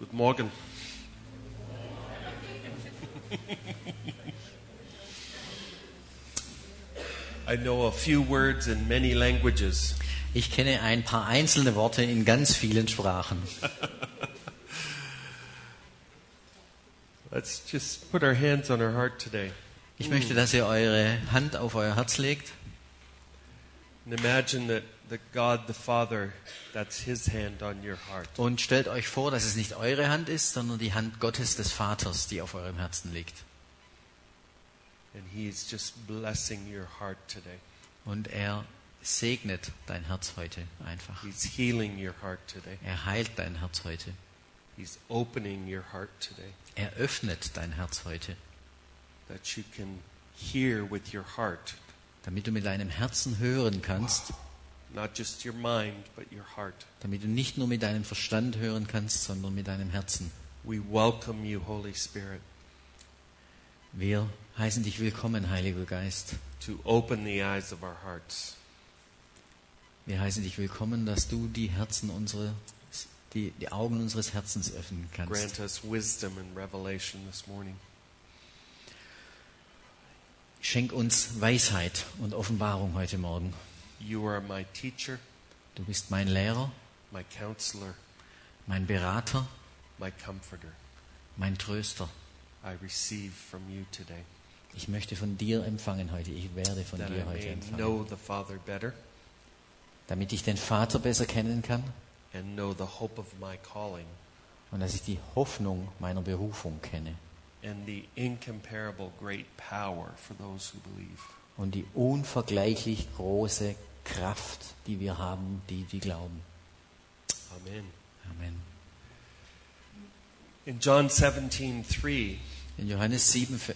Guten Morgen. I know a few words in many languages. Ich kenne ein paar einzelne Worte in ganz vielen Sprachen. Let's just put our hands on our heart today. Ich möchte, dass ihr eure Hand auf euer Herz legt And imagine that God the Father, that's His hand on your heart. und stellt euch vor, dass es nicht eure Hand ist, sondern die Hand Gottes des Vaters, die auf eurem Herzen liegt. And He is just blessing your heart today. Und er segnet dein Herz heute einfach. He's healing your heart today. Er heilt dein Herz heute. He's opening your heart today. Er öffnet dein Herz heute, That you can hear with your heart. damit du mit deinem Herzen hören kannst, Not just your mind, but your heart. damit du nicht nur mit deinem Verstand hören kannst, sondern mit deinem Herzen. We welcome you, Holy Spirit, Wir heißen dich willkommen, Heiliger Geist. to open the eyes of our hearts. Wir heißen dich willkommen, dass du die Augen unseres Herzens öffnen kannst. Grant us wisdom and revelation this morning. Schenk uns Weisheit und Offenbarung heute Morgen. You are my teacher, Du bist mein Lehrer, my counselor, mein Berater, my comforter. mein Tröster. I receive from you today, Ich möchte von dir empfangen heute. Ich werde von that I dir heute may empfangen. know the Father better Damit ich den Vater besser kennen kann and know the hope of my calling und dass ich die Hoffnung meiner Berufung kenne and the incomparable great power for those who believe. und die unvergleichlich große Kraft, die wir haben, die glauben. Amen. Amen. In John 17:3, In Johannes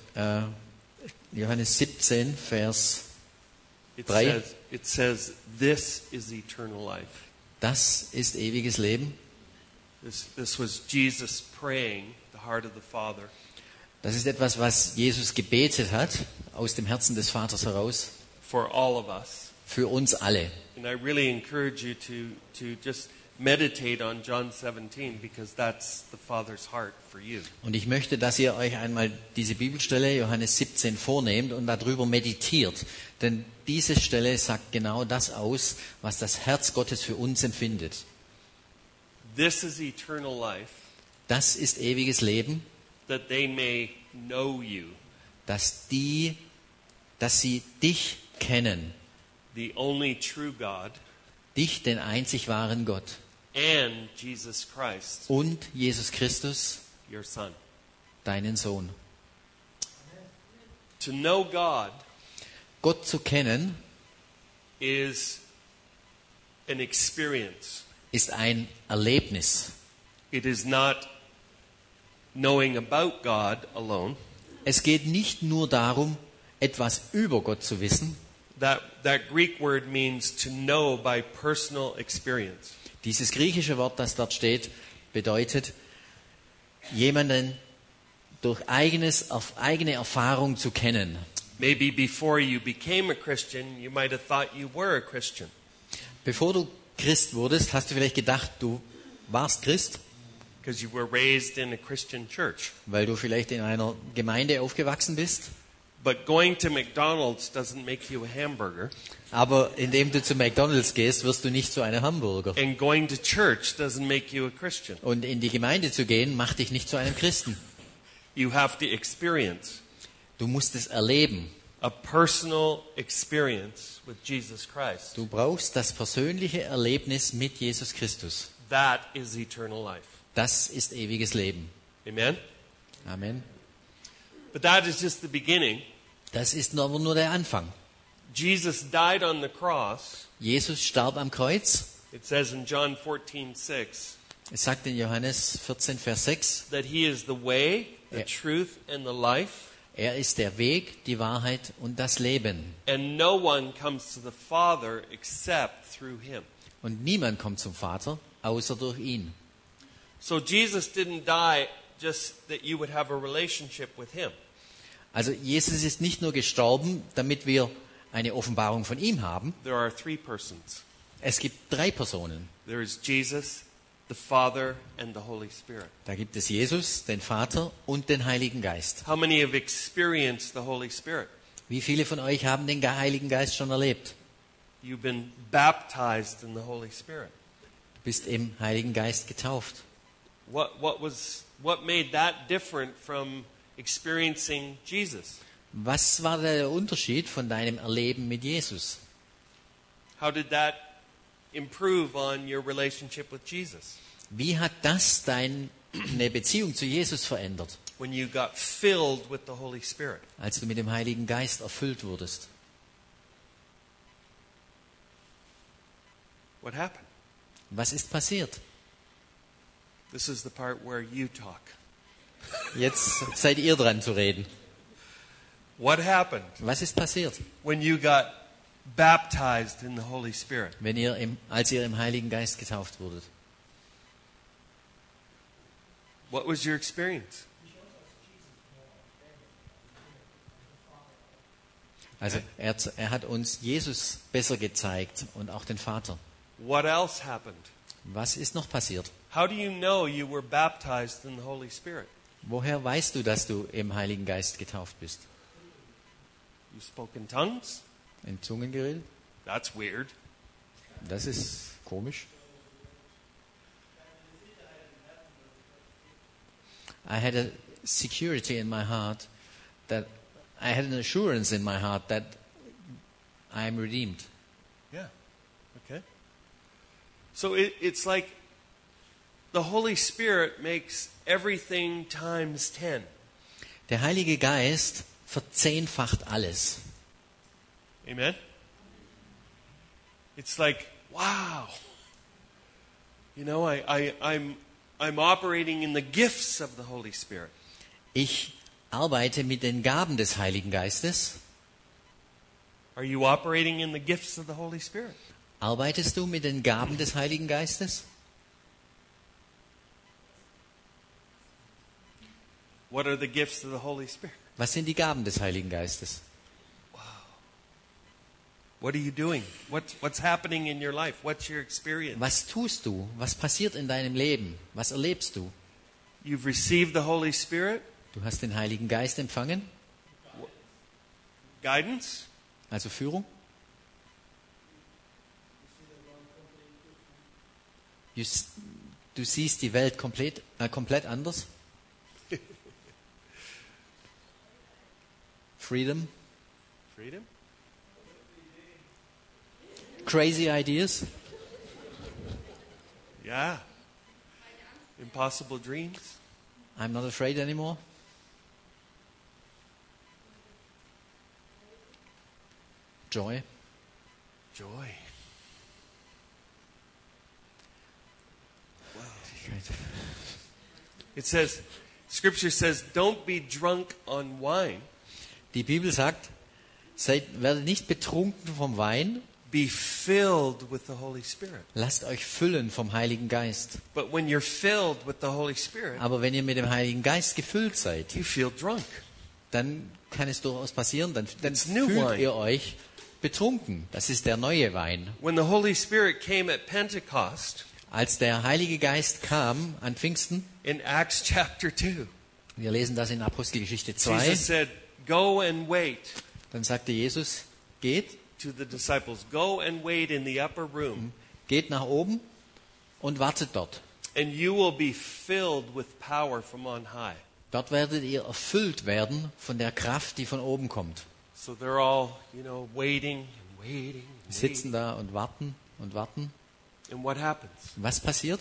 17, Vers it 3. says, "This is eternal life." Das ist ewiges Leben. This was Jesus praying the heart of the Father Das ist etwas, was Jesus gebetet hat, aus dem Herzen des Vaters heraus, for all of us. für uns alle. And I really encourage you to just meditate on John 17 because that's the Father's heart for you. Und ich möchte, dass ihr euch einmal diese Bibelstelle, Johannes 17, vornehmt und darüber meditiert. Denn diese Stelle sagt genau das aus, was das Herz Gottes für uns empfindet. This is eternal life, Das ist ewiges Leben, that they may know you, dass sie dich kennen, the only true God, dich, den einzig wahren Gott, and Jesus Christ, und Jesus Christus, your Son. deinen Sohn. To know God Gott zu kennen is an experience. ist ein Erlebnis. It is not knowing about God alone. Es geht nicht nur darum, etwas über Gott zu wissen. That Greek word means to know by personal experience. Dieses griechische Wort, das dort steht, bedeutet, jemanden durch eigene Erfahrung zu kennen. Maybe before you became a Christian, you might have thought you were a Christian. Bevor du Christ wurdest, hast du vielleicht gedacht, du warst Christ, Because you were raised in a Christian church. weil du vielleicht in einer Gemeinde aufgewachsen bist. But going to McDonald's doesn't make you a hamburger. Aber indem du zu McDonald's gehst, wirst du nicht zu einem Hamburger. And going to church doesn't make you a Christian. Und in die Gemeinde zu gehen, macht dich nicht zu einem Christen. You have to experience Du musst es erleben. a personal experience with Jesus Christ. Du brauchst das persönliche Erlebnis mit Jesus Christus. That is eternal life. Das ist ewiges Leben. Amen? Amen. But that is just the beginning. Das ist aber nur der Anfang. Jesus died on the cross. Jesus starb am Kreuz. It says in John 14:6 Es sagt in Johannes 14, Vers 6, that He is the way, the Yeah. truth, and the life. er ist der Weg, die Wahrheit und das Leben. And no one comes to the Father except through Him. Und niemand kommt zum Vater, außer durch ihn. So Jesus didn't die just that you would have a relationship with Him. Also Jesus ist nicht nur gestorben, damit wir eine Offenbarung von ihm haben. There are three persons. Es gibt 3 Personen. There is Jesus, the Father and the Holy Spirit. Da gibt es Jesus, den Vater und den Heiligen Geist. How many have experienced the Holy Spirit? Wie viele von euch haben den Heiligen Geist schon erlebt? You've been baptized in the Holy Spirit. Du bist im Heiligen Geist getauft. What made that different from experiencing Jesus? Was war der Unterschied von deinem Erleben mit Jesus? How did that improve on your relationship with Jesus? Wie hat das deine Beziehung zu Jesus verändert, When you got filled with the Holy Spirit? als du mit dem Heiligen Geist erfüllt wurdest? What happened? Was ist passiert? This is the part where you talk. Jetzt seid ihr dran zu reden. What happened Was ist passiert, when you got baptized in the Holy Spirit? als ihr im Heiligen Geist getauft wurdet? What was your experience? Also er hat uns Jesus besser gezeigt und auch den Vater. What else happened? Was ist noch passiert? How do you know you were baptized in the Holy Spirit? Woher weißt du, dass du im Heiligen Geist getauft bist? You spoke in tongues? In Zungen geredet? That's weird. Das ist komisch. I had a security in my heart that I had an assurance in my heart that I am redeemed. Yeah. Okay. So it's like the Holy Spirit makes everything times 10. Der Heilige Geist verzehnfacht alles. Amen? It's like, wow. You know, I'm operating in the gifts of the Holy Spirit. Ich arbeite mit den Gaben des Heiligen Geistes. Are you operating in the gifts of the Holy Spirit? Arbeitest du mit den Gaben des Heiligen Geistes? What are the gifts of the Holy Spirit? Was sind die Gaben des Heiligen Geistes? What are you doing? What's happening in your life? What's your experience? Was tust du? Was passiert in deinem Leben? Was erlebst du? You've received the Holy Spirit, Du hast den Heiligen Geist empfangen, guidance, also Führung. Du siehst die Welt komplett anders. Freedom. freedom. Crazy ideas. Yeah. Impossible dreams. I'm not afraid anymore. Joy. Joy. It says, Scripture says, don't be drunk on wine. Die Bibel sagt, werdet nicht betrunken vom Wein, Be filled with the Holy Spirit. lasst euch füllen vom Heiligen Geist. But when you're filled with the Holy Spirit, Aber wenn ihr mit dem Heiligen Geist gefüllt seid, you feel drunk. dann kann es durchaus passieren, dann It's new fühlt wine. ihr euch betrunken. Das ist der neue Wein. When the Holy Spirit came at Pentecost, Als der Heilige Geist kam an Pfingsten, in Acts chapter 2, wir lesen das in Apostelgeschichte 2, Jesus said, go and wait dann sagte Jesus, geht to the disciples, go and wait in the upper room, Geht nach oben und wartet dort. and you will be filled with power from on high. Dort werdet ihr erfüllt werden von der Kraft, die von oben kommt. So they're all, waiting and waiting and Sitzen waiting. da und warten und warten. And what happens? Was passiert?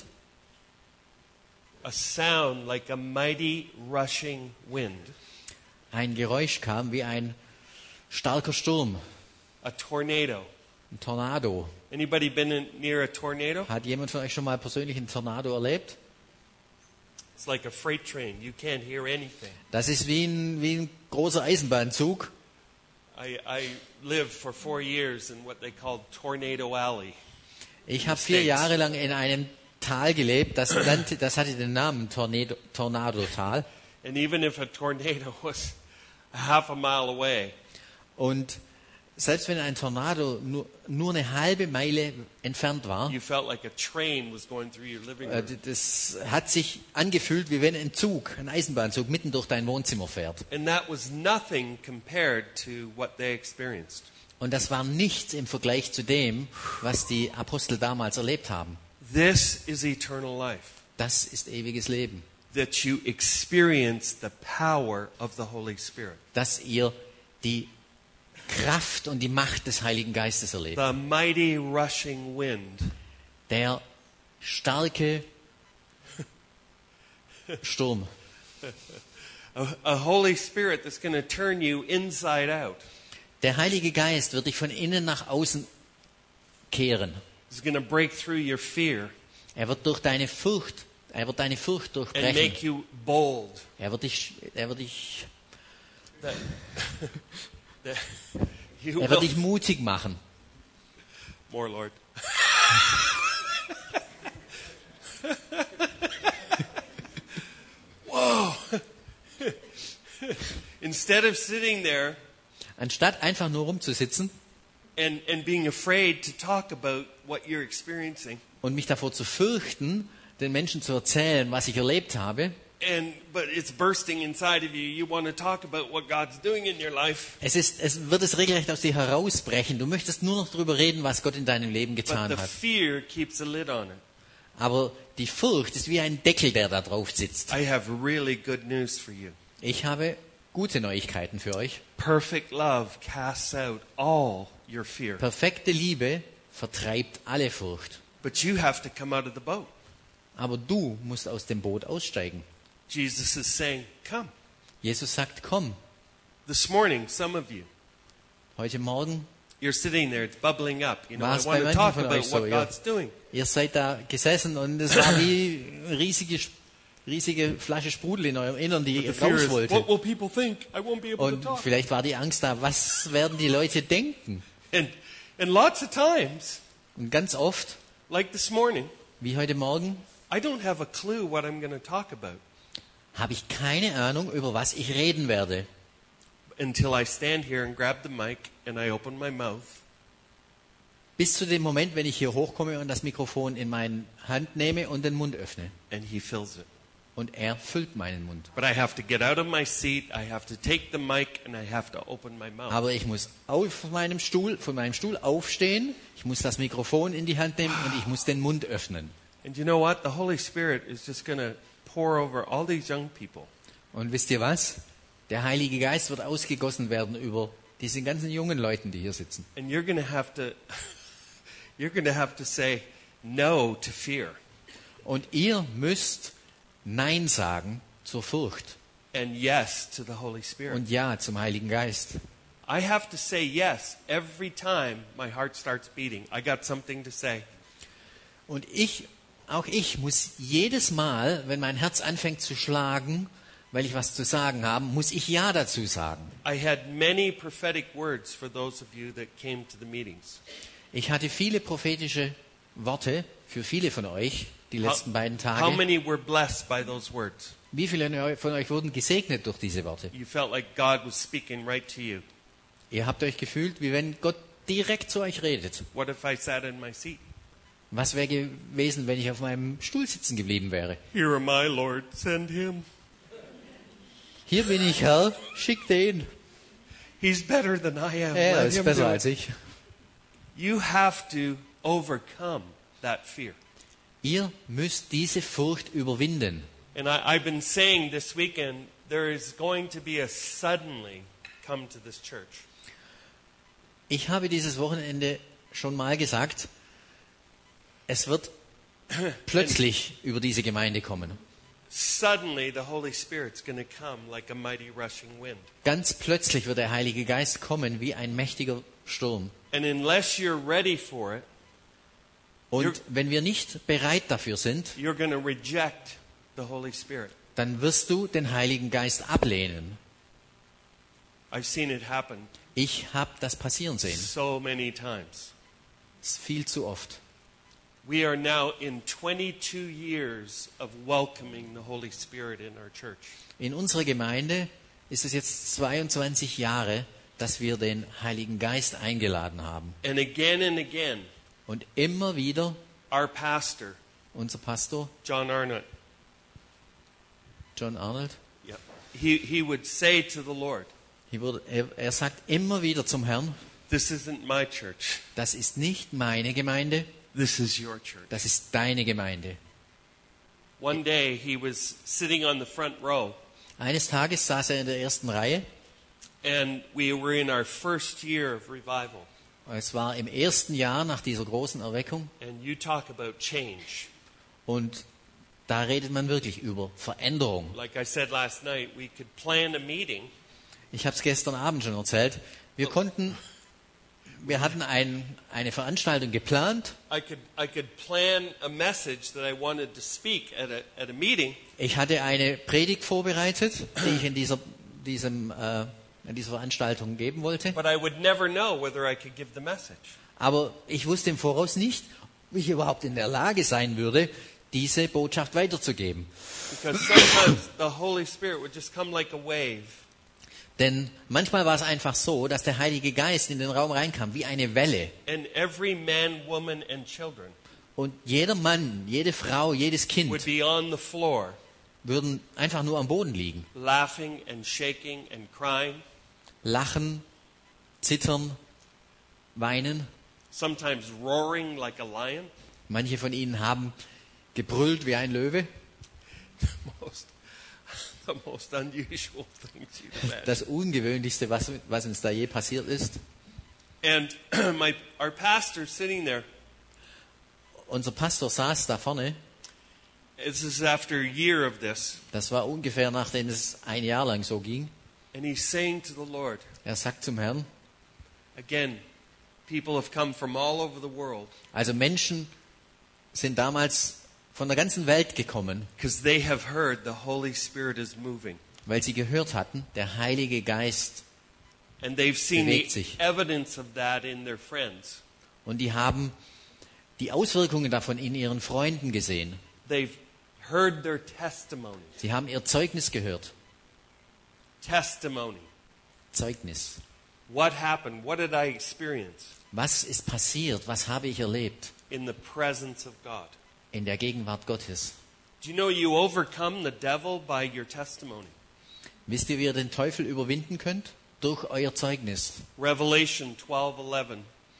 A sound like a mighty rushing wind, Ein Geräusch kam wie ein starker Sturm, a tornado. ein Tornado. Anybody been near a tornado? Hat jemand von euch schon mal persönlich einen Tornado erlebt? It's like a freight train. You can't hear anything. Das ist wie ein großer Eisenbahnzug. I lived for 4 years in what they called Tornado Alley. Ich habe 4 Jahre lang in einem Tal gelebt, das hatte den Namen Tornado-Tal. And even if a tornado was a half a mile away, Und selbst wenn ein Tornado nur eine halbe Meile entfernt war, You felt like a train was going through your living room. das hat sich angefühlt, wie wenn ein Eisenbahnzug mitten durch dein Wohnzimmer fährt. And that was nothing compared to what they experienced. Und das war nichts im Vergleich zu dem, was die Apostel damals erlebt haben. This is eternal life. Das ist ewiges Leben. That you experience the power of the Holy Spirit. Dass ihr die Kraft und die Macht des Heiligen Geistes erlebt. The mighty rushing wind. Der starke Sturm. A Holy Spirit that's going to turn you inside out. Der Heilige Geist wird dich von innen nach außen kehren. He's going to break through your fear Er wird deine Furcht and durchbrechen. make you bold. Er wird dich That you Er wird will. dich mutig machen. More, Lord. Whoa. Instead of sitting there Anstatt einfach nur rumzusitzen and being afraid to talk about what you're experiencing, und mich davor zu fürchten, den Menschen zu erzählen, was ich erlebt habe, but it's bursting inside of you. You want to talk about what God's doing in your life, es wird es regelrecht aus dir herausbrechen. Du möchtest nur noch darüber reden, was Gott in deinem Leben but getan the hat. fear keeps a lid on it. Aber die Furcht ist wie ein Deckel, der da drauf sitzt. I have really good news for you. Ich habe gute Neuigkeiten für euch. Perfect love casts out all your fear. Perfekte Liebe vertreibt alle Furcht. But you have to come out of the boat. Aber du musst aus dem Boot aussteigen. Jesus is saying, come. Jesus sagt, komm. This morning, some of you, Heute Morgen, you're sitting there, it's bubbling up. You know, I War's want bei to talk manchen von about euch so, what ja. God's doing. ihr seid da gesessen und es war wie eine riesige Flasche Sprudel in eurem Innern, die The fear raus is, wollte. what will people think? I won't be able to Und talk. vielleicht war die Angst da, was werden die Leute denken? And lots of times, Und ganz oft, like this morning, wie heute Morgen, I don't have a clue what I'm going to talk about habe ich keine Ahnung, über was ich reden werde. until I stand here and grab the mic and I open my mouth Bis zu dem Moment, wenn ich hier hochkomme und das Mikrofon in meine Hand nehme und den Mund öffne. and He fills it. Und er füllt meinen Mund. But I have to get out of my seat, I have to take the mic, and I have to open my mouth. Aber ich muss von meinem Stuhl aufstehen, ich muss das Mikrofon in die Hand nehmen und ich muss den Mund öffnen. And you know what? The Holy Spirit is just going to pour over all these young people. Und wisst ihr was? Der Heilige Geist wird ausgegossen werden über diese ganzen jungen Leuten, die hier sitzen. And you're going to have to you're going to have to say no to fear Und ihr müsst Nein sagen zur Furcht and yes to the Holy Spirit. und Ja zum Heiligen Geist. I have to say yes every time my heart starts beating. I got something to say. Und auch ich muss jedes Mal, wenn mein Herz anfängt zu schlagen, weil ich was zu sagen habe, muss ich Ja dazu sagen. I had many prophetic words for those of you that came to the meetings. Ich hatte viele prophetische Worte für viele von euch die letzten beiden How Tage. many were blessed by those words? Wie viele von euch wurden gesegnet durch diese Worte? You felt like God was speaking right to you. Ihr habt euch gefühlt, wie wenn Gott direkt zu euch redet. What if I sat in my seat? Was wäre gewesen, wenn ich auf meinem Stuhl sitzen geblieben wäre? Here am I, Lord, send him. Hier bin ich, Herr, schick den. He's better than I am. Er Let ist him besser do it. als ich. You have to overcome that fear. Ihr müsst diese Furcht überwinden. And I've been saying this weekend, there is going to be a suddenly come to this church. Ich habe dieses Wochenende schon mal gesagt, es wird plötzlich über diese Gemeinde kommen. Suddenly the Holy Spirit's going to come like a mighty rushing wind. Ganz plötzlich wird der Heilige Geist kommen wie ein mächtiger Sturm. And unless you're ready for it, Und wenn wir nicht bereit dafür sind, you're going to reject the Holy Spirit. dann wirst du den Heiligen Geist ablehnen. I've seen it happen Ich habe das passieren sehen. so many times. Das ist viel zu oft. We are now in 22 years of welcoming the Holy Spirit in our church. In unserer Gemeinde ist es jetzt 22 Jahre, dass wir den Heiligen Geist eingeladen haben. And again, Und immer wieder our pastor, unser Pastor, John Arnott, John Arnold, yeah, he would say to the Lord, er sagt immer wieder zum Herrn, this isn't my church, das ist nicht meine Gemeinde, this is your church. das ist deine Gemeinde. One day he was sitting on the front row, Eines Tages saß er in der ersten Reihe. and we were in our first year of revival. Es war im ersten Jahr nach dieser großen Erweckung. And you talk about change. Und da redet man wirklich über Veränderung. Like I said last night, we could plan a meeting, Ich habe es gestern Abend schon erzählt. Wir hatten eine Veranstaltung geplant. I could plan a message that I wanted to speak at a meeting, Ich hatte eine Predigt vorbereitet, die ich in dieser Veranstaltung geben wollte. but I would never know whether I could give the message. Aber ich wusste im Voraus nicht, wie ich überhaupt in der Lage sein würde, diese Botschaft weiterzugeben. Because sometimes the Holy Spirit would just come like a wave. Denn manchmal war es einfach so, dass der Heilige Geist in den Raum reinkam, wie eine Welle. And every man, woman, and children Und jeder Mann, jede Frau, jedes would Kind be on the floor, würden einfach nur am Boden liegen. laughing and shaking and crying, Lachen, zittern, weinen. sometimes roaring like a lion. Manche von ihnen haben gebrüllt wie ein Löwe. The most unusual things you'd imagine. Das Ungewöhnlichste, was uns da je passiert ist. And our pastor sitting there, Unser Pastor saß da vorne. this is after a year of this, Das war ungefähr, nachdem es ein Jahr lang so ging. and he's saying to the Lord, Er sagt zum Herrn, again, people have come from all over the world also Menschen sind damals von der ganzen Welt gekommen, because they have heard the Holy Spirit is moving. weil sie gehört hatten, der Heilige Geist. And they've seen Bewegt the sich. evidence of that in their friends. Und die haben die Auswirkungen davon in ihren Freunden gesehen. They've heard their testimony. Sie haben ihr Zeugnis gehört. Testimony. Zeugnis. What happened? What did I experience Was ist passiert? Was habe ich erlebt in the presence of God? in der Gegenwart Gottes? Do you know you overcome the devil by your testimony? Wisst ihr, wie ihr den Teufel überwinden könnt? Durch euer Zeugnis. Revelation 12:11.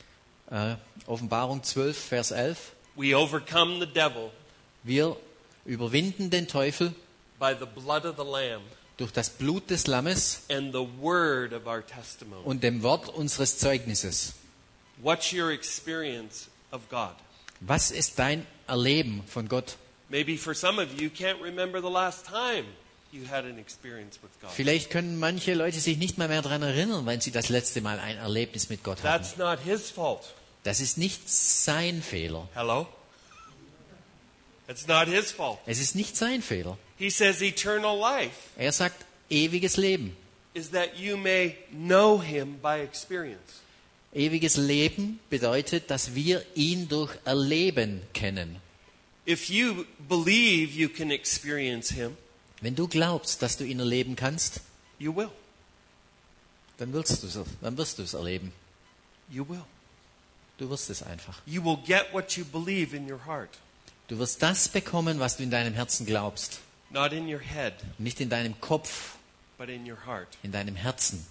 Offenbarung 12, Vers 11. We overcome the devil Wir überwinden den Teufel by the blood of the Lamb durch das Blut des Lammes and the word of our testimony. und dem Wort unseres Zeugnisses. What's your experience of God? Was ist dein Erleben von Gott? Maybe for some of you can't remember the last time you had an experience with God. Vielleicht können manche Leute sich nicht mal mehr daran erinnern, wenn sie das letzte Mal ein Erlebnis mit Gott hatten. That's not his fault. Das ist nicht sein Fehler. Hello? It's not his fault. Es ist nicht sein Fehler. He says eternal life Er sagt ewiges Leben. is that you may know him by experience. Ewiges Leben bedeutet, dass wir ihn durch Erleben kennen. If you believe you can experience him, Wenn du glaubst, dass du ihn erleben kannst, you will. dann wirst du es erleben. You will. Du wirst es einfach. You will get what you believe in your heart, Du wirst das bekommen, was du in deinem Herzen glaubst. not in your head, Nicht in deinem Kopf, but in your heart. in deinem Herzen.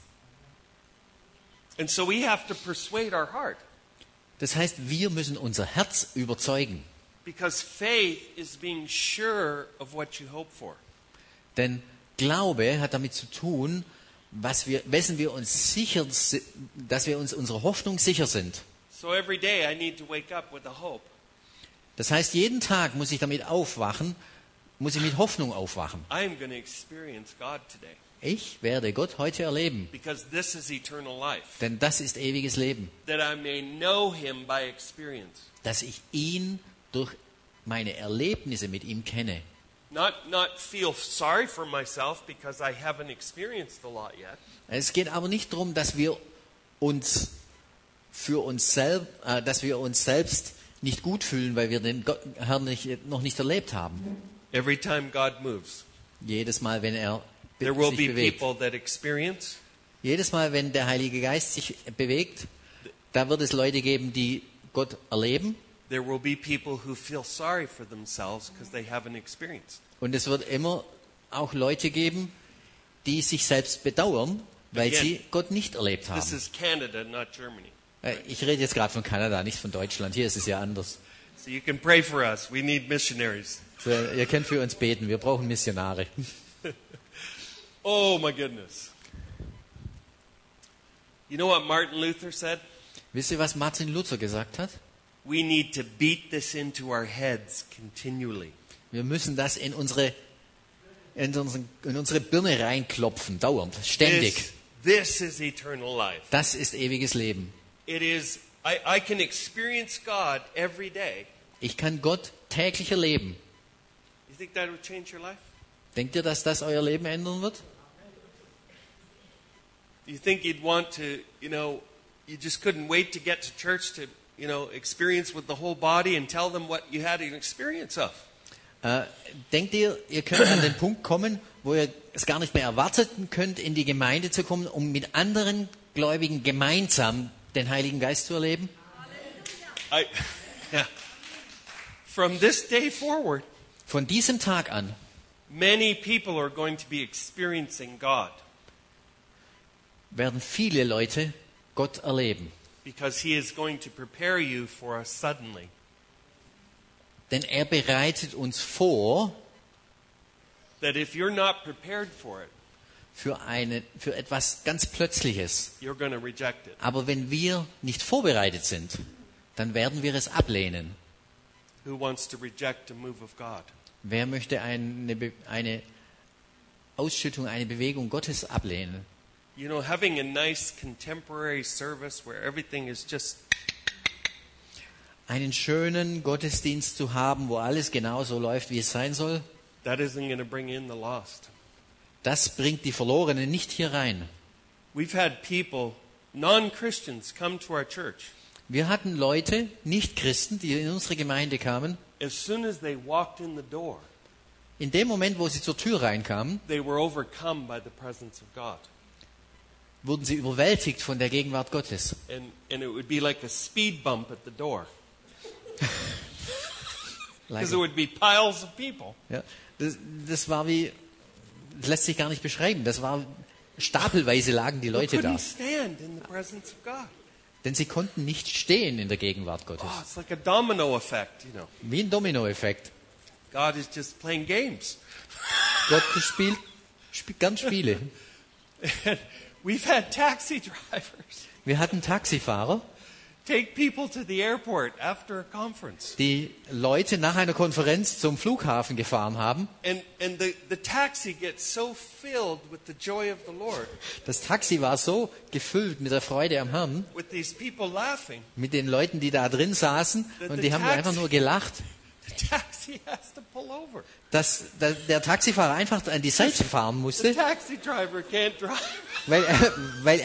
And so we have to persuade our heart Das heißt, wir müssen unser Herz überzeugen. because faith is being sure of what you hope for. Denn Glaube hat damit zu tun, dass wir uns unserer Hoffnung sicher sind. So every day I need to wake up with a hope. Das heißt, jeden Tag muss ich damit aufwachen, muss ich mit Hoffnung aufwachen. I'm going to experience God today Ich werde Gott heute erleben, because this is eternal life. denn das ist ewiges Leben. That I may know him by experience. Dass ich ihn durch meine Erlebnisse mit ihm kenne. Not feel sorry for myself because I haven't experienced a lot yet. Es geht aber nicht darum, dass wir uns selbst nicht gut fühlen, weil wir den Herrn noch nicht erlebt haben. Every time God moves, Jedes Mal, wenn er there will sich be bewegt. people that experience Jedes Mal, wenn der Heilige Geist sich bewegt, da wird es Leute geben, die Gott erleben. There will be people who feel sorry for themselves because they haven't experienced. Und es wird immer auch Leute geben, die sich selbst bedauern, weil Again, sie Gott nicht erlebt This haben. is Canada, not Germany. Ich rede jetzt gerade von Kanada, nicht von Deutschland. Hier ist es ja anders. So you can pray for us. We need missionaries. So, ihr könnt für uns beten, wir brauchen Missionare. Oh my goodness. You know what Martin Luther said? Wisst ihr, was Martin Luther gesagt hat? We need to beat this into our heads continually. Wir müssen das in unsere Birne reinklopfen, dauernd, ständig. This is eternal life. Das ist ewiges Leben. It is. I can experience God every day. Ich kann Gott täglich erleben. You think that would change your life? Denkt ihr, dass das euer Leben ändern wird? Do you think you'd want to, you just couldn't wait to get to church to, experience with the whole body and tell them what you had an experience of? Denkt ihr, ihr könnt an den Punkt kommen, wo ihr es gar nicht mehr erwarten könnt, in die Gemeinde zu kommen, um mit anderen Gläubigen gemeinsam den Heiligen Geist zu erleben? Yeah. From this day forward, Von diesem Tag an many people are going to be experiencing God werden viele Leute Gott erleben. because He is going to prepare you for a suddenly. Denn er bereitet uns vor That if you're not prepared for it, für etwas ganz Plötzliches. you're going to reject it. Aber wenn wir nicht vorbereitet sind, dann werden wir es ablehnen. Who wants to reject a move of God? Wer möchte eine Ausschüttung, eine Bewegung Gottes ablehnen? Having a nice contemporary service where everything is just Einen schönen Gottesdienst zu haben, wo alles genau so läuft, wie es sein soll, that isn't going to bring in the lost. das bringt die Verlorenen nicht hier rein. We've had people, non-Christians, come to our church. Wir hatten Leute, Nicht-Christen, die in unsere Gemeinde kamen. As soon as they walked in the door, In dem Moment, wo sie zur Tür reinkamen, they were overcome by the presence of God. wurden sie überwältigt von der Gegenwart Gottes. And it would be like a speed bump at the door. Because there would be piles of people. Ja, das war wie, das lässt sich gar nicht beschreiben. Das war stapelweise lagen die Who Leute da. couldn't stand in the presence of God. Denn sie konnten nicht stehen in der Gegenwart Gottes. Oh, it's like a domino effect, Wie ein Dominoeffekt. God is just playing games. Gott spielt gern Spiele. And we've had taxi drivers Wir hatten Taxifahrer, take people to the airport after a conference. die Leute nach einer Konferenz zum Flughafen gefahren haben. And the taxi gets so filled with the joy of the Lord, Das Taxi war so gefüllt mit der Freude am Herrn, with these people laughing. mit den Leuten, die da drin saßen, und die haben einfach nur gelacht, The taxi has to pull over. dass der Taxifahrer einfach an die Seite fahren The musste, taxi driver can't drive. weil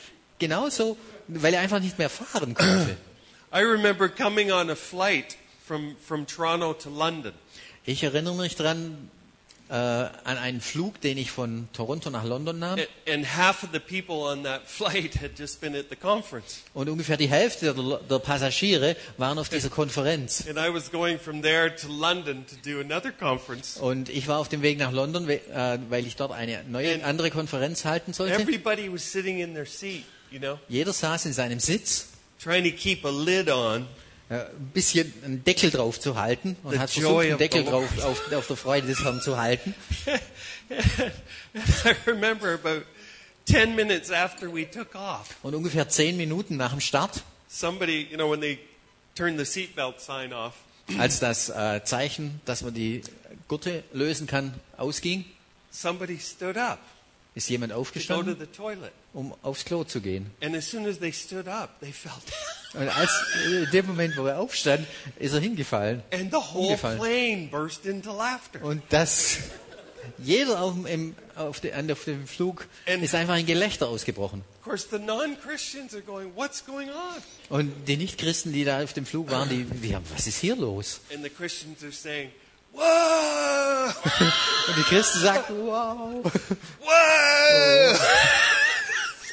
er einfach nicht mehr fahren konnte. I remember coming on a flight from Toronto to London. Ich erinnere mich dran an einen Flug, den ich von Toronto nach London nahm. And half of the people on that flight had just been at the conference. Und ungefähr die Hälfte der Passagiere waren auf dieser Konferenz. And I was going from there to London to do another conference. Und ich war auf dem Weg nach London, weil ich dort eine andere Konferenz halten sollte. Everybody was sitting in their seat, Jeder saß in seinem Sitz, trying to keep a lid on. ein bisschen einen Deckel drauf zu halten und The hat versucht, joy einen of the Deckel Lord. drauf auf der Freude des Herrn zu halten. I remember about 10 minutes after we took off, Und ungefähr 10 Minuten nach dem Start, somebody, when they turned the seatbelt sign off, als das Zeichen, dass man die Gurte lösen kann, ausging, somebody stood up ist jemand to go to aufgestanden, the toilet. um aufs Klo zu gehen. And as soon as they stood up, they fell down. Und in dem Moment, wo er aufstand, ist er hingefallen. And the whole Umgefallen. plane burst into laughter. Und jeder auf dem Flug ist einfach in Gelächter ausgebrochen. Of course, the non-Christians are going, what's going on? Und die Nichtchristen, die da auf dem Flug waren, die haben, was ist hier los? And the Christians are saying, whoa! Und die Christen sagten, wow. Whoa!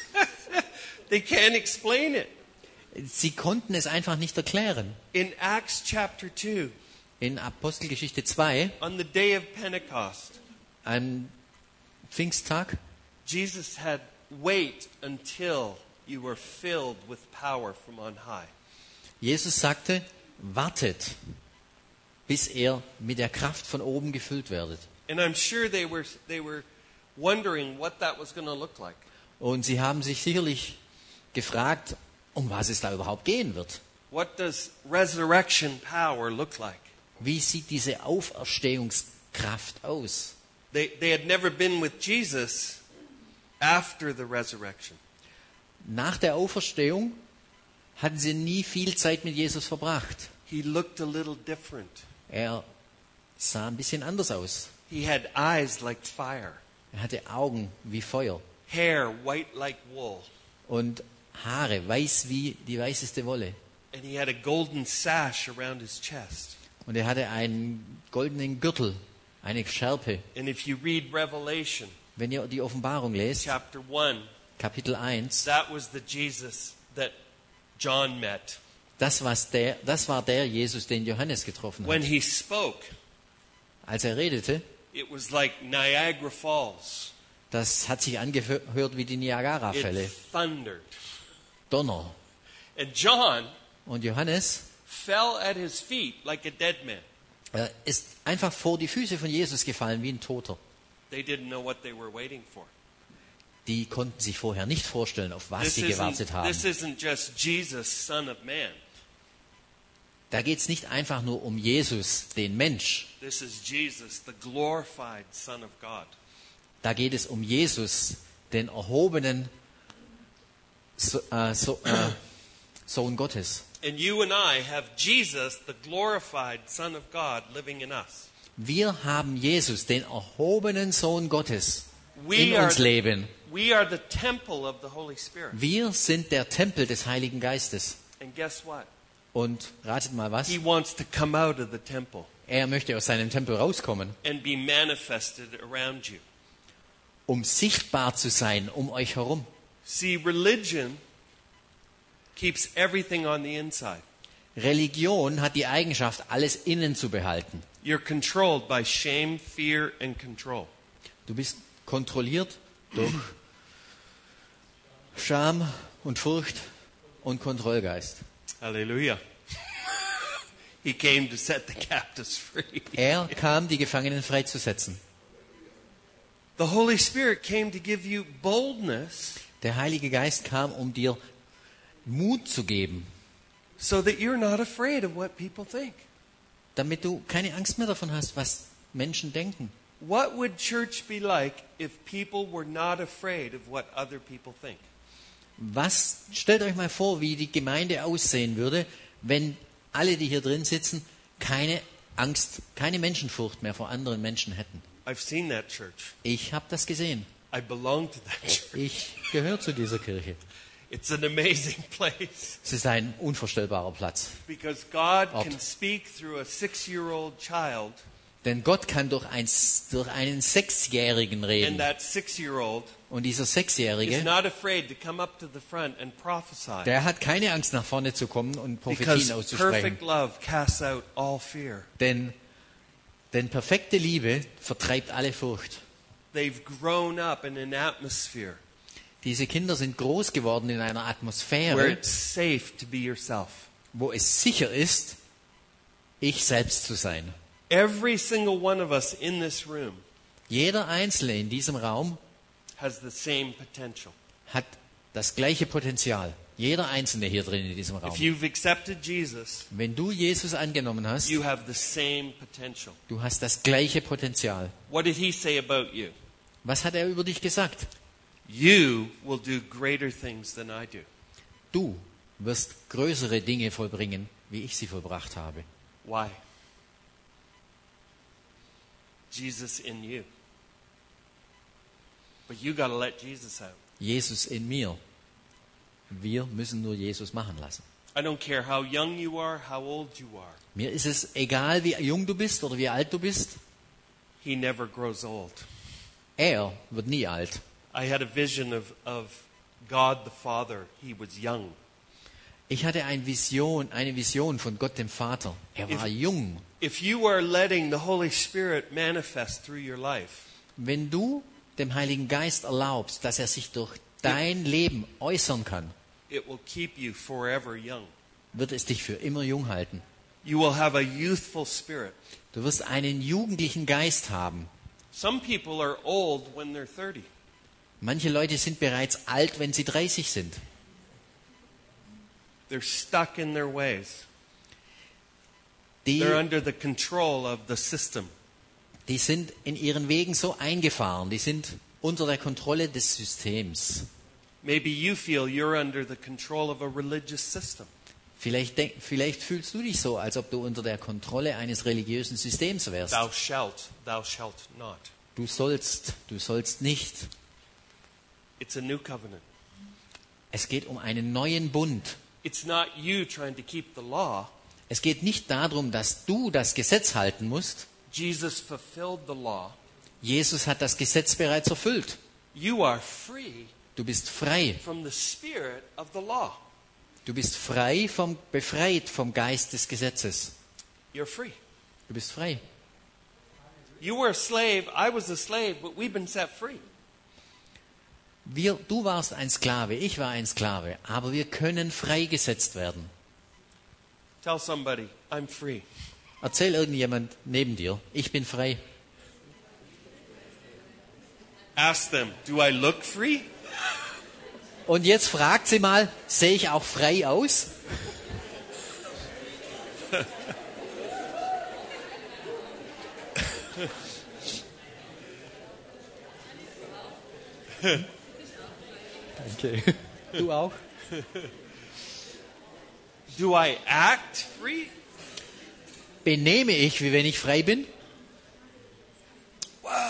They can't explain it. Sie konnten es einfach nicht erklären. In Acts chapter 2, In Apostelgeschichte 2, on the day of Pentecost, am Pfingsttag, Jesus had, wait until you were filled with power from on high. Jesus sagte, wartet, bis ihr mit der Kraft von oben gefüllt werdet. And I'm sure they were wondering what that was going to look like. Und sie haben sich sicherlich gefragt, um was es da überhaupt gehen wird. What does resurrection power look like? Wie sieht diese Auferstehungskraft aus? They had never been with Jesus after the resurrection. Nach der Auferstehung hatten sie nie viel Zeit mit Jesus verbracht. He looked a little different. Er sah ein bisschen anders aus. He had eyes like fire, Er hatte Augen wie Feuer hair white like wool, und Haare weiß wie die weißeste Wolle. and he had a golden sash around his chest. Und er hatte einen goldenen Gürtel, eine Schärpe. And if you read Revelation Wenn ihr die Offenbarung lest, chapter 1, Kapitel 1, that was the Jesus that John met. das war der Jesus, den Johannes getroffen When hat. he spoke, Als er redete, it was like Niagara Falls. das hat sich angehört wie die Niagara-Fälle. It thundered. Donner. And John Und Johannes fell at his feet like a dead man. ist einfach vor die Füße von Jesus gefallen wie ein Toter. They didn't know what they were waiting for. Die konnten sich vorher nicht vorstellen, auf was sie gewartet haben. This isn't just Jesus, Son of Man. Da geht es nicht einfach nur um Jesus, den Mensch. This is Jesus, the glorified Son of God. Da geht es um Jesus, den erhobenen Sohn Gottes. And you and I have Jesus, the glorified Son of God, living in us. Wir haben Jesus, den erhobenen Sohn Gottes, We in are, uns leben. we are the temple of the Holy Spirit. Wir sind der Tempel des Heiligen Geistes. And guess what? Und ratet mal was? He wants to come out of the temple Er möchte aus seinem Tempel rauskommen, and be manifested around you. um sichtbar zu sein um euch herum. See, religion keeps everything on the inside. Religion hat die Eigenschaft, alles innen zu behalten. You're controlled by shame, fear, and control. Du bist kontrolliert durch Scham und Furcht und Kontrollgeist. Hallelujah. He came to set the captives free. Er kam, die Gefangenen freizusetzen. The Holy Spirit came to give you boldness Der Heilige Geist kam, um dir Mut zu geben, so that you're not afraid of what people think. damit du keine Angst mehr davon hast, was Menschen denken. What would church be like if people were not afraid of what other people think? Stellt euch mal vor, wie die Gemeinde aussehen würde, wenn alle, die hier drin sitzen, keine Angst, keine Menschenfurcht mehr vor anderen Menschen hätten. I've seen that church. Ich habe das gesehen. I belong to that church. Ich gehöre zu dieser Kirche. It's an amazing place Es ist ein unvorstellbarer Platz. because God Ort. can speak through a 6-year-old child, Denn Gott kann durch einen Sechsjährigen and reden. that 6-year-old Und dieser is Sechsjährige, not afraid to come up to the front and prophesy. der hat keine Angst, nach vorne zu kommen und Because Prophetien auszusprechen. perfect love casts out all fear. Denn perfekte Liebe vertreibt alle Furcht. They've grown up in an atmosphere Diese Kinder sind groß geworden in einer where Atmosphäre, it's safe to be yourself. wo es sicher ist, ich selbst zu sein. Every single one of us in this room Jeder Einzelne in diesem Raum has the same potential. hat das gleiche Potenzial. Jeder Einzelne hier drin in diesem If Raum. you've accepted Jesus, Wenn du Jesus angenommen hast, you have the same potential. du hast das gleiche Potenzial. What did he say about you? Was hat er über dich gesagt? You will do greater things than I do. Du wirst größere Dinge vollbringen, wie ich sie vollbracht habe. Why? Jesus in you. But you got to let Jesus out. Jesus in mir. Wir müssen nur Jesus machen lassen. I don't care how young you are, how old you are. Mir ist es egal, wie jung du bist oder wie alt du bist. He never grows old. Er wird nie alt. I had a vision of God the Father, he was young. Ich hatte eine Vision von Gott dem Vater. Er war jung. If you are letting the Holy Spirit manifest through your life, Wenn du dem Heiligen Geist erlaubst, dass er sich durch dein Leben äußern kann, it will keep you forever young. wird es dich für immer jung halten. You will have a youthful spirit. Du wirst einen jugendlichen Geist haben. Some people are old when they're 30. Manche Leute sind bereits alt, wenn sie 30 sind. They're stuck in their ways. Die, They're under the control of the system. die sind in ihren Wegen so eingefahren. Die sind unter der Kontrolle des Systems. Maybe you feel you're under the control of a religious system. Vielleicht fühlst du dich so, als ob du unter der Kontrolle eines religiösen Systems wärst. Thou shalt not. Du sollst nicht. It's a new covenant. Es geht um einen neuen Bund. It's not you trying to keep the law. Es geht nicht darum, dass du das Gesetz halten musst. Jesus fulfilled the law. Jesus hat das Gesetz bereits erfüllt. You are free Du bist frei. from the spirit of the law. Du bist befreit vom Geist des Gesetzes. You're free. Du bist frei. You were a slave, I was a slave, but we've been set free. Du warst ein Sklave, ich war ein Sklave, aber wir können freigesetzt werden. Tell somebody, I'm free. Erzähl irgendjemand neben dir, ich bin frei. Ask them, do I look free? Und jetzt fragt sie mal, sehe ich auch frei aus? Danke. Du auch? Do I act free? Benehme ich, wie wenn ich frei bin? Wow.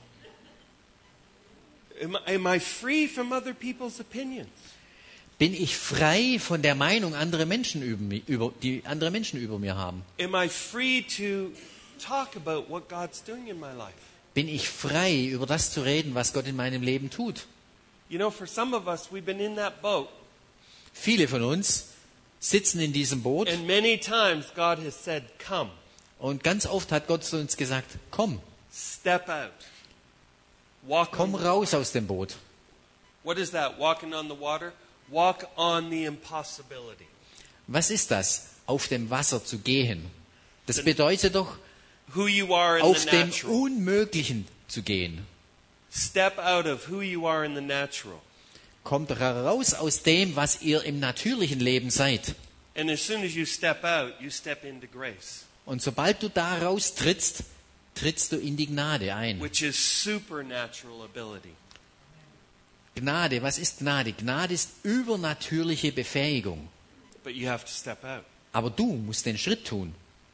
Am I free from other people's opinions? Bin ich frei von der Meinung die andere Menschen über mir haben? Am I free to talk about what God's doing in my life? Bin ich frei, über das zu reden, was Gott in meinem Leben tut? You know, for some of us, we've been in that boat, Viele von uns sitzen in diesem Boot and many times God has said, come, und ganz oft hat Gott zu uns gesagt, komm, step out. Walk komm on. raus aus dem Boot. What is that? Walking on the water? Walk on the impossibility. Was ist das, auf dem Wasser zu gehen? Das bedeutet doch, Who you are in auf the dem natural. Unmöglichen zu gehen. Step out of who you are in the natural. Kommt raus aus dem, was ihr im natürlichen Leben seid. And as soon as you step out, you step into grace, Und sobald du da raustrittst, trittst du in die Gnade ein. which is supernatural ability. Gnade, was ist Gnade? Gnade ist übernatürliche Befähigung. But you have to step out. Aber du musst den Schritt tun.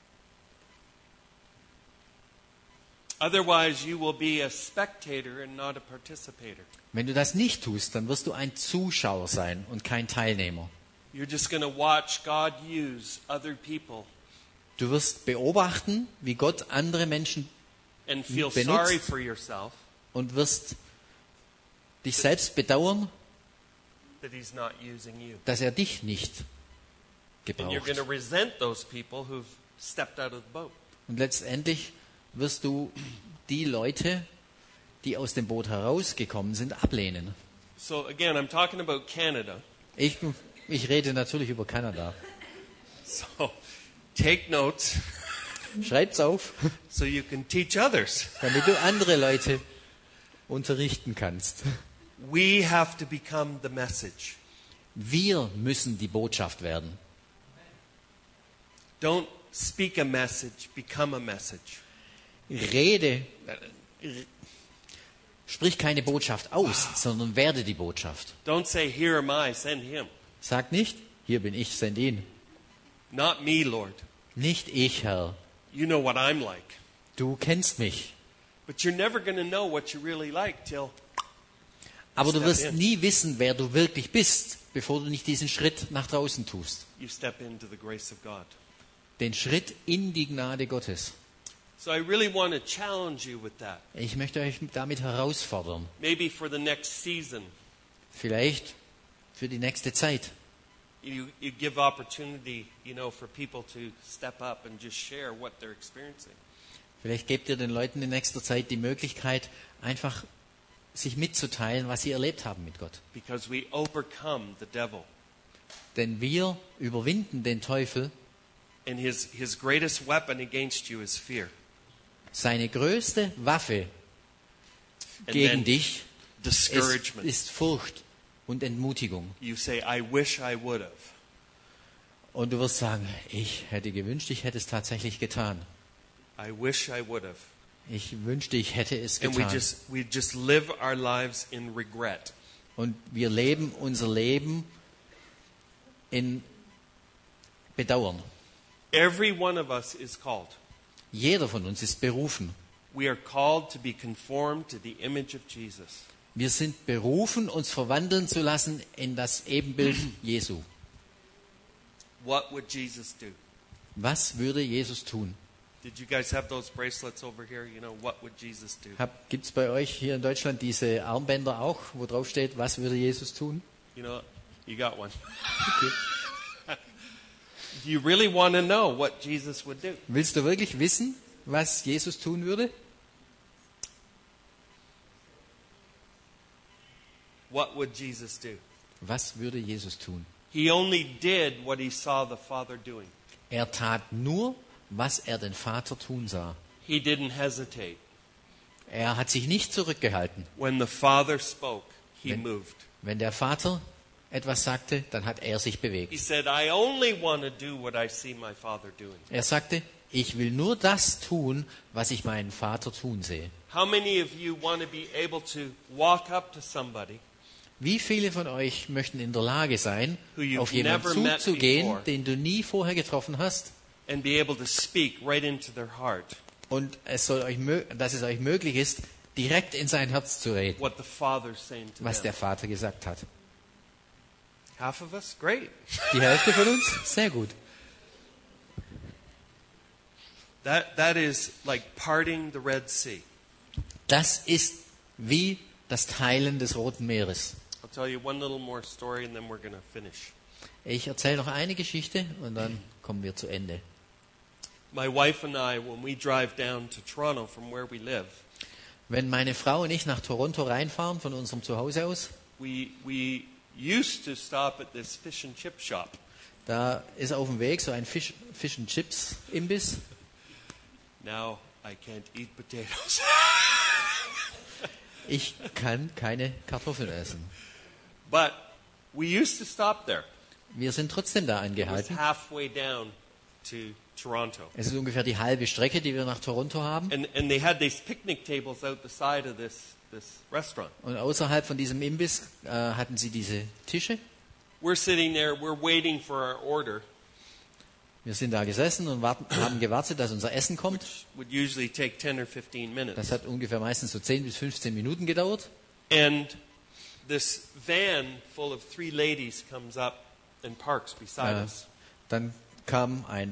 Otherwise, you will be a spectator and not a participator. Wenn du das nicht tust, dann wirst du ein Zuschauer sein und kein Teilnehmer. You're just going to watch God use other people Du wirst beobachten, wie Gott andere Menschen and feel benutzt. sorry for yourself und wirst dich selbst bedauern, that He's not using you. dass er dich nicht And you're going to gebraucht. resent those people who've stepped out of the boat. Und letztendlich wirst du die Leute, die aus dem Boot herausgekommen sind, ablehnen. So again, I'm talking about Canada. Ich rede natürlich über Kanada. So take notes Schreib's auf, so you can teach others. damit du andere Leute unterrichten kannst. We have to become the message. Wir müssen die Botschaft werden. Don't speak a message, become a message. Sprich keine Botschaft aus, sondern werde die Botschaft. Don't say, here am I, send him. Sag nicht, hier bin ich, send ihn. Not me, Lord. Nicht ich, Herr. You know what I'm like. Du kennst mich. But you're never going to know what you really like till Aber du Step wirst in. nie wissen, wer du wirklich bist, bevor du nicht diesen Schritt nach draußen tust. you step into the grace of God. Den Schritt in die Gnade Gottes. So I really want to challenge you with that. Ich möchte euch damit herausfordern. Maybe for the next season, Vielleicht für die nächste Zeit. You give opportunity, for people to step up and just share what they're experiencing. Vielleicht gebt ihr den Leuten in nächster Zeit die Möglichkeit, einfach sich mitzuteilen, was sie erlebt haben mit Gott. Because we overcome the devil. Denn wir überwinden den Teufel. And his greatest weapon against you is fear. Seine größte Waffe And gegen then dich discouragement. ist Furcht und Entmutigung. You say, I wish I would have. Und du wirst sagen, ich hätte gewünscht, ich hätte es tatsächlich getan. I wish I would have. Ich wünschte, ich hätte es And getan. we just live our lives in regret. Und wir leben unser Leben in Bedauern. Every one of us is called. Jeder von uns ist berufen. We are called to be conformed to the image of Jesus. Wir sind berufen, uns verwandeln zu lassen in das Ebenbild Jesu. What would Jesus do? Was würde Jesus tun? Did you guys have those bracelets over here? What would Jesus do? Gibt es bei euch hier in Deutschland diese Armbänder auch, wo drauf steht, was würde Jesus tun? You got one. Do you really want to know what Jesus would do? Willst du wirklich wissen, was Jesus tun würde? What would Jesus do? Was würde Jesus tun? He only did what he saw the Father doing. Er tat nur, was er den Vater tun sah. He didn't hesitate. Er hat sich nicht zurückgehalten. When the Father spoke, he moved. Wenn der Vater etwas sagte, dann hat er sich He bewegt. said, I only want to do what I see my Father doing. Er sagte, ich will nur das tun, was ich meinen Vater tun sehe. How many of you want to be able to walk up to somebody Wie viele von euch möchten in der Lage sein, Who you've auf jemanden never met zuzugehen, before. den du nie vorher getroffen hast, and be able to speak right into their heart und dass es euch möglich ist, direkt in sein Herz zu reden, what the Father's saying to was der them? Vater gesagt hat? Half of us? Great. Die Hälfte von uns? Sehr gut. That is like parting the Red Sea. Das ist wie das Teilen des Roten Meeres. I'll tell you one little more story and then we're going to finish. Ich erzähle noch eine Geschichte und dann kommen wir zu Ende. My wife and I, when we drive down to Toronto from where we live, Wenn meine Frau und ich nach Toronto reinfahren, von unserem Zuhause aus, we used to stop at this fish and chip shop. da ist auf dem Weg so ein Fish and Chips Imbiss. Now I can't eat potatoes. Ich kann keine Kartoffeln essen. But we used to stop there. Wir sind trotzdem da It was angehalten. halfway down to Toronto. Es ist ungefähr die halbe Strecke, die wir nach Toronto haben. And they had these picnic tables out the side of this restaurant. Und außerhalb von diesem Imbiss hatten sie diese Tische. We're sitting there, we're waiting for our order, Wir sind da gesessen und haben gewartet, dass unser Essen kommt. would usually take 10 or 15 Das minutes. hat ungefähr meistens so 10 bis 15 Minuten gedauert. And this van full of 3 ladies comes up and parks beside us. Dann kam ein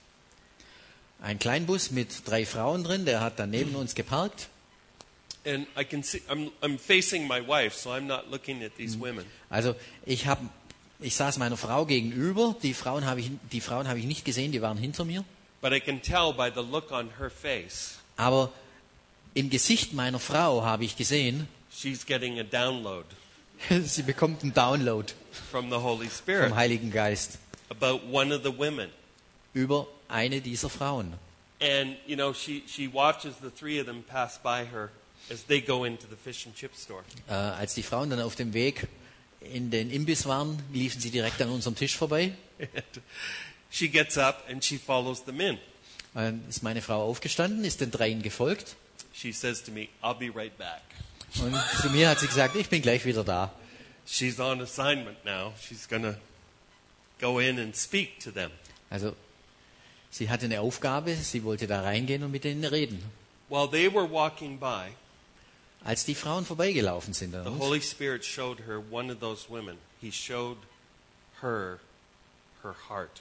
Kleinbus mit 3 Frauen drin, der hat dann neben uns geparkt. And I can see, I'm facing my wife, so I'm not looking at these women. Also ich saß meiner Frau gegenüber, die Frauen habe ich nicht gesehen, die waren hinter mir. But I can tell by the look on her face, Aber im Gesicht meiner Frau habe ich gesehen, she's getting a download sie bekommt einen Download from the Holy Spirit vom Heiligen Geist about one of the women. über eine dieser Frauen. And, she watches the 3 of them pass by her as they go into the fish and chip store. Als die Frauen dann auf dem Weg in den Imbiss waren, liefen sie direkt an unserem Tisch vorbei. And she gets up and she follows them in. Dann ist meine Frau aufgestanden, ist den 3 gefolgt. She says to me, I'll be right back. Und zu mir hat sie gesagt, ich bin gleich wieder da. She's on assignment now. She's going to go in and speak to them. Also sie hatte eine Aufgabe, sie wollte da reingehen und mit denen reden. While they were walking by, Als die Frauen vorbeigelaufen sind an the uns, Holy Spirit showed her one of those women. He showed her heart.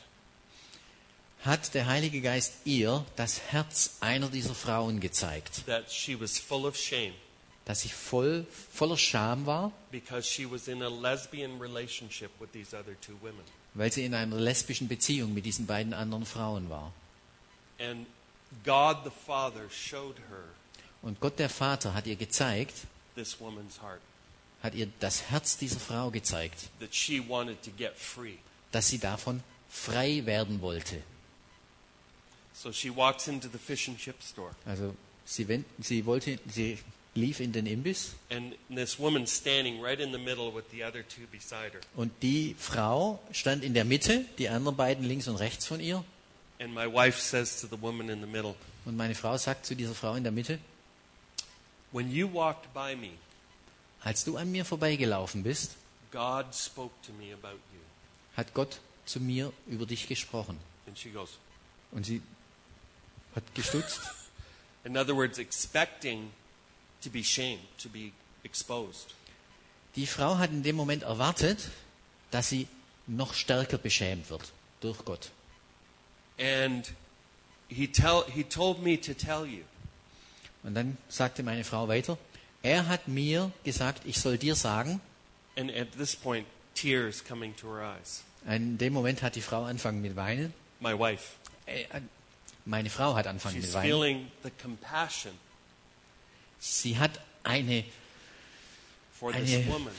hat der Heilige Geist ihr das Herz einer dieser Frauen gezeigt. That she was full of shame. dass sie voller Scham war, because she was in a lesbian relationship with these other two women. weil sie in einer lesbischen Beziehung mit diesen beiden anderen Frauen war. And God the Father showed her Und Gott der Vater hat ihr gezeigt, this woman's heart, hat ihr das Herz dieser Frau gezeigt, that she wanted to get free. dass sie davon frei werden wollte. So she walks into the fish and chip store, Also sie lief in den Imbiss and this woman's standing right in the middle with the other two beside her. und die Frau stand in der Mitte, die anderen beiden links und rechts von ihr. And my wife says to the woman in the middle, Und meine Frau sagt zu dieser Frau in der Mitte, when you walked by me, als du an mir vorbeigelaufen bist, God spoke to me about you. hat Gott zu mir über dich gesprochen. And she goes, Und sie hat gestutzt. in other words, expecting to be shamed, to be exposed. Die Frau hat in dem Moment erwartet, dass sie noch stärker beschämt wird durch Gott. And he told me to tell you Und dann sagte meine Frau weiter, er hat mir gesagt, ich soll dir sagen, and at this point, tears coming to her eyes. in dem Moment hat die Frau angefangen mit Weinen. My wife, Meine Frau hat angefangen she's mit Weinen. feeling the compassion Sie hat for this Eine- woman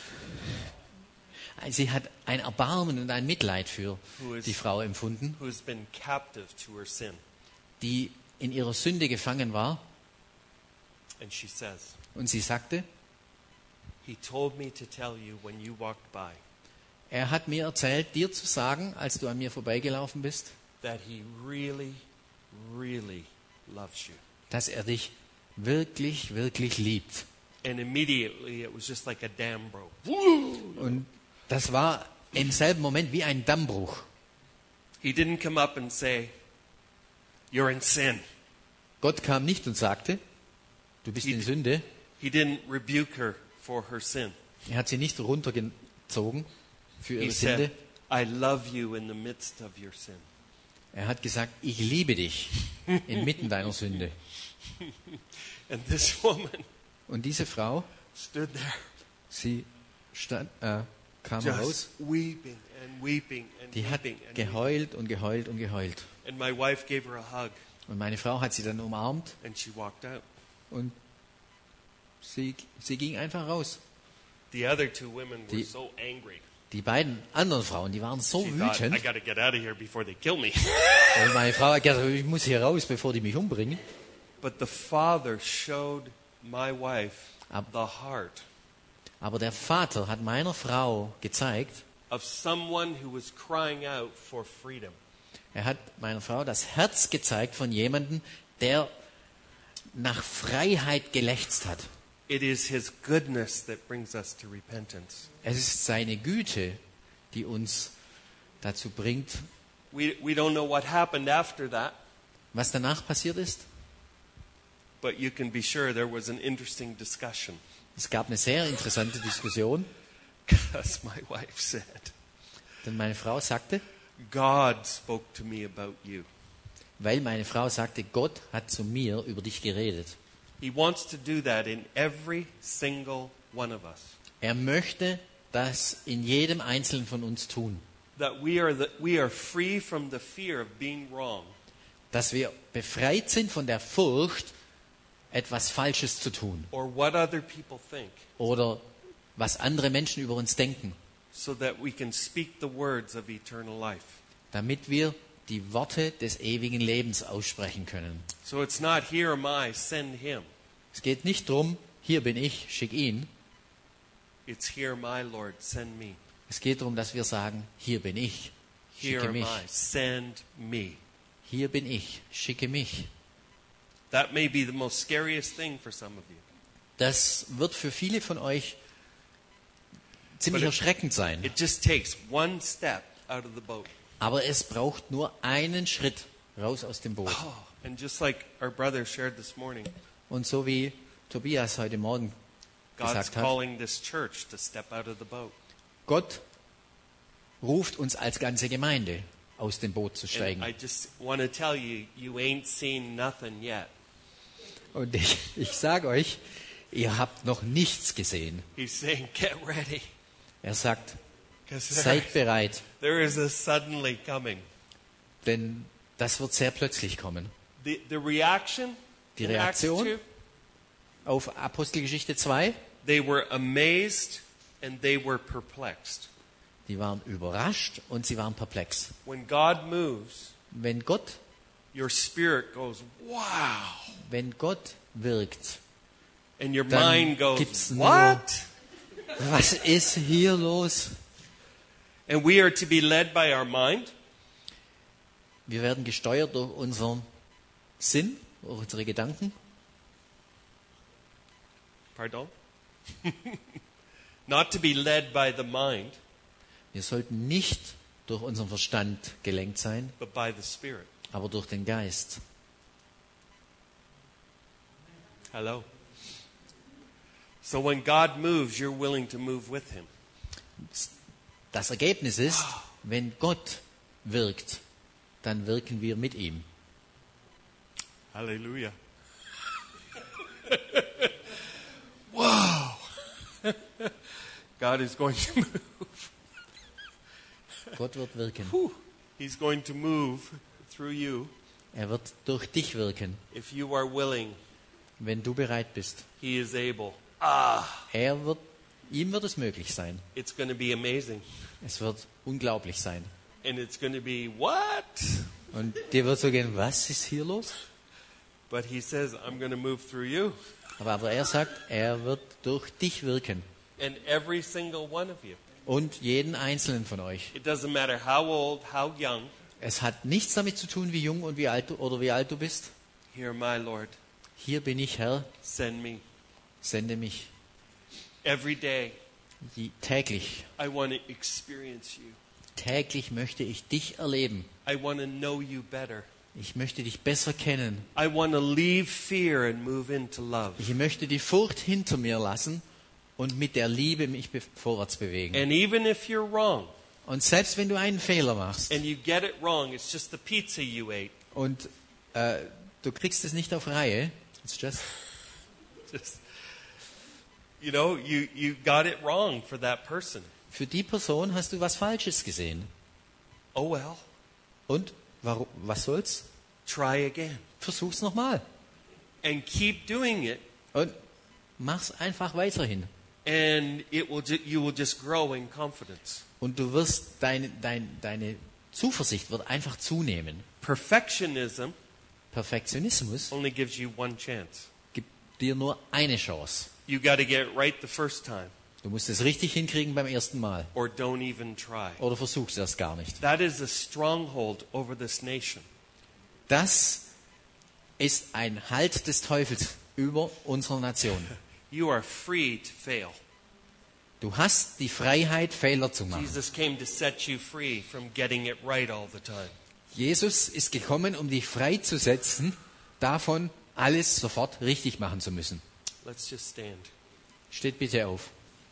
ein Erbarmen und ein Mitleid für Who is- die Frau empfunden, who's been captive to her sin. die in ihrer Sünde gefangen war. And she says, Und sie sagte, he told me to tell you when you walked by er hat mir erzählt, dir zu sagen, als du an mir vorbeigelaufen bist, that he really, really loves you. dass er dich wirklich, wirklich liebt. And immediately it was just like a dam broke. Und das war im selben Moment wie ein Dammbruch. He didn't come up and say, you're in sin. Gott kam nicht und sagte, du bist in Sünde. He didn't rebuke her for her sin. Er hat sie nicht runtergezogen für He ihre Sünde. said, I love you in the midst of your sin. Er hat gesagt, ich liebe dich inmitten deiner Sünde. And this woman Und diese Frau, stood there sie kam heraus, just weeping and weeping and die hat weeping. And, geheult und geheult und geheult. and my wife gave her a hug Und meine Frau hat sie dann umarmt and she walked out. und sie ging einfach raus. The other two women were Die- so angry. Die beiden anderen Frauen, die waren so She thought, I wütend. got to get out of here before they kill me. Und meine Frau hat gesagt, ich muss hier raus, bevor die mich umbringen. But the Father showed my wife Ab- the heart Aber der Vater hat meiner Frau gezeigt, of someone who was crying out for freedom. er hat meiner Frau das Herz gezeigt von jemandem, der nach Freiheit gelächzt hat. It is His goodness that brings us to repentance. Es ist seine Güte, die uns dazu bringt. We don't know what happened after that, Was danach passiert ist, but you can be sure there was an interesting discussion. es gab eine sehr interessante Diskussion, Because my wife said, denn meine Frau sagte, God spoke to me about you. weil meine Frau sagte, Gott hat zu mir über dich geredet. He wants to do that in every single one of us. Er möchte das in jedem Einzelnen von uns tun, That we are free from the fear of being wrong. dass wir befreit sind von der Furcht, etwas Falsches zu tun Or what other people think, oder was andere Menschen über uns denken, so that we can speak the words of eternal life. damit wir die Worte des ewigen Lebens aussprechen können. So it's not here am I, send him. Es geht nicht darum, hier bin ich, schick ihn. It's here am I, Lord, send me. Es geht darum, dass wir sagen, hier bin ich, Here schicke am mich. I, send me. Hier bin ich, schicke mich. That may be the most scariest thing for some of you. Das wird für viele von euch ziemlich But it- erschreckend sein. It just takes one step out of the boat. Aber es braucht nur einen Schritt raus aus dem Boot. Oh, and just like our brother shared this morning, Und so wie Tobias heute Morgen God's gesagt hat, calling this church to step out of the boat. Gott ruft uns als ganze Gemeinde aus dem Boot zu And steigen. I just want to tell you, you ain't seen nothing yet. Und ich sage euch, ihr habt noch nichts gesehen. He's saying, get ready. Er sagt, Because seid bereit, there is a suddenly coming. denn das wird sehr plötzlich kommen. The reaction Die in Acts Reaktion 2, auf Apostelgeschichte 2, they were amazed and they were perplexed. die waren überrascht und sie waren perplex. When God moves, Wenn Gott your spirit goes, wow. Wenn Gott wirkt, And your Dann mind goes, gibt's nur- what? was ist hier los? And we are to be led by our mind. Wir werden gesteuert durch unseren Sinn, durch unsere Gedanken. Pardon? Not to be led by the mind, Wir sollten nicht durch unseren Verstand gelenkt sein, but by the Spirit. aber durch den Geist. Hello. So when God moves, you're willing to move with Him. Das Ergebnis ist, wenn Gott wirkt, dann wirken wir mit ihm. Hallelujah. Wow. God is going to move. Gott wird wirken. Whew. He's going to move through you Er wird durch dich wirken, if you are willing. wenn du bereit bist. He is able. Ihm wird es möglich sein. It's going to be amazing. Es wird unglaublich sein. And it's going to be, what? Und dir wird so gehen, was ist hier los? But He says, I'm going to move through you. Aber er sagt, er wird durch dich wirken. And every single one of you. Und jeden einzelnen von euch. It doesn't matter how old, how young. Es hat nichts damit zu tun, wie jung und wie alt du bist. Here, my Lord, Hier bin ich, Herr, send me. sende mich. Every day, Täglich, I want to experience you. täglich möchte ich dich erleben. I want to know you better. Ich möchte dich besser kennen. I want to leave fear and move into love. Ich möchte die Furcht hinter mir lassen und mit der Liebe mich vorwärts bewegen. And even if you're wrong, Und selbst wenn du einen Fehler machst and you get it wrong, it's just the pizza you ate. und du kriegst es nicht auf Reihe, it's just, Just, you got it wrong for that person. für die Person hast du was Falsches gesehen. Oh well, Und warum, was soll's? try again. Versuch's nochmal. And keep doing it, Und mach's einfach weiterhin. and you will just grow in confidence. Und du wirst, deine Zuversicht wird einfach zunehmen. Perfectionism Perfektionismus only gives you one chance. gibt dir nur eine Chance. You got to get it right the first time, Du musst es richtig hinkriegen beim ersten Mal. or don't even try. Oder versuchst es gar nicht. That is a stronghold over this nation. Das ist ein Halt des Teufels über unsere Nation. You are free to fail. Du hast die Freiheit, Fehler zu machen. Jesus came to set you free from getting it right all the time. Jesus ist gekommen, um dich freizusetzen, davon alles sofort richtig machen zu müssen. Let's just stand. Steht bitte auf.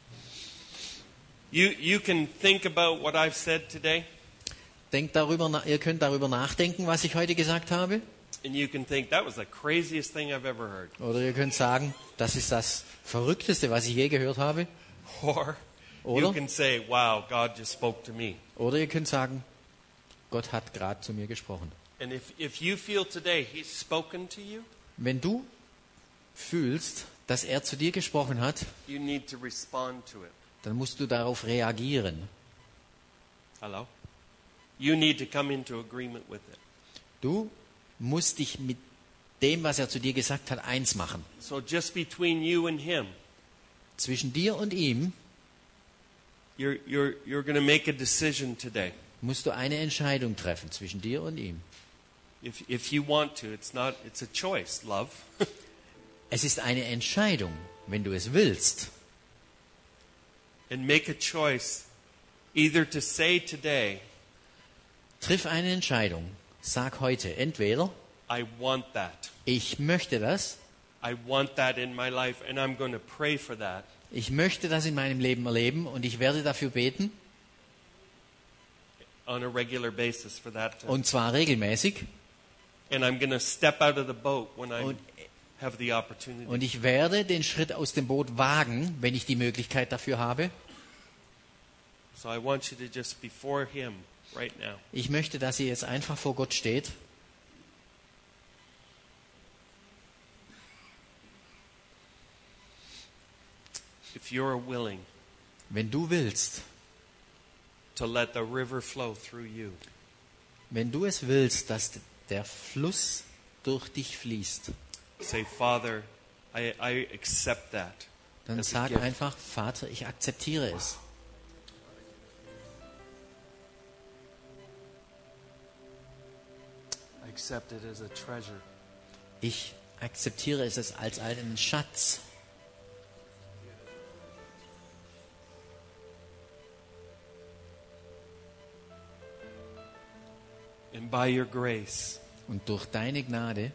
You can think about what I've said today, Ihr könnt darüber nachdenken, was ich heute gesagt habe. and you can think that was the craziest thing I've ever heard. Oder ihr könnt sagen, das ist das Verrückteste, was ich je gehört habe. Or Oder? you can say, wow, God just spoke to me. Oder ihr könnt sagen, Gott hat gerade zu mir gesprochen. And if you feel today He's spoken to you, Wenn du fühlst, dass er zu dir gesprochen hat, you need to respond to it. dann musst du darauf reagieren. Hello? You need to come into agreement with it. Du musst dich mit dem, was er zu dir gesagt hat, eins machen. So just between you and Him, Zwischen dir und ihm you're going to make a decision today. musst du eine Entscheidung treffen, zwischen dir und ihm. If you want to, it's a choice, love. Es ist eine Entscheidung, wenn du es willst. And make a choice either to say today, Triff eine Entscheidung. Sag heute entweder, I want that. ich möchte das, I want that in my life, and I'm going to pray for that. ich möchte das in meinem Leben erleben und ich werde dafür beten, On a regular basis for that. und zwar regelmäßig. And I'm going to step out of the boat when I'm Und have the opportunity. Und ich werde den Schritt aus dem Boot wagen, wenn ich die Möglichkeit dafür habe. So I want you to just before him right now. Ich möchte, dass ihr jetzt einfach vor Gott steht. If you're willing Wenn du willst, to let the river flow through you, wenn du es willst, dass der Fluss durch dich fließt, say, Father, I accept that. dann as a sag gift. einfach, Vater, ich akzeptiere es. I accept it as a treasure. Ich akzeptiere es als einen Schatz. And by your grace, Und durch deine Gnade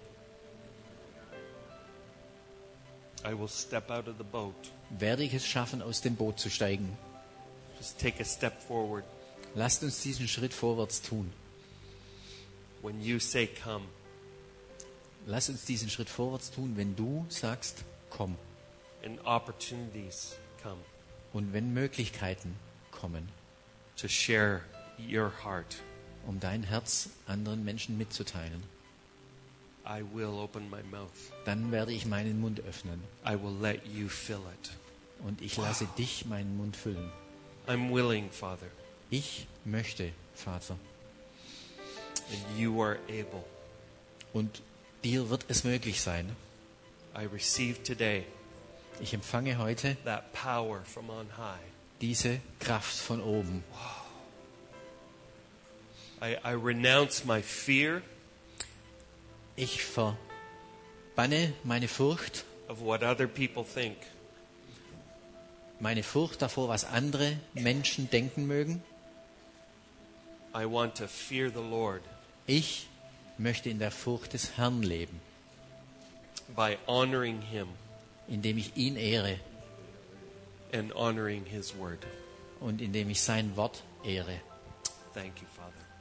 I will step out of the boat. werde ich es schaffen, aus dem Boot zu steigen. Just take a step forward. Lasst uns diesen Schritt vorwärts tun. When you say come, Lass uns diesen Schritt vorwärts tun, wenn du sagst, komm. and opportunities come Und wenn Möglichkeiten kommen, to share your heart, um dein Herz anderen Menschen mitzuteilen, I will open my mouth. dann werde ich meinen Mund öffnen. I will let you fill it. Und ich lasse dich meinen Mund füllen. I'm willing, Father, Ich möchte, Vater. and you are able. Und dir wird es möglich sein. I receive today Ich empfange heute that power from on high. diese Kraft von oben. I renounce my fear Ich verbanne meine Furcht, of what other people think. meine Furcht davor, was andere Menschen denken mögen. I want to fear the Lord Ich möchte in der Furcht des Herrn leben, by honoring him indem ich ihn ehre and honoring his word. und indem ich sein Wort ehre. Thank you, Father.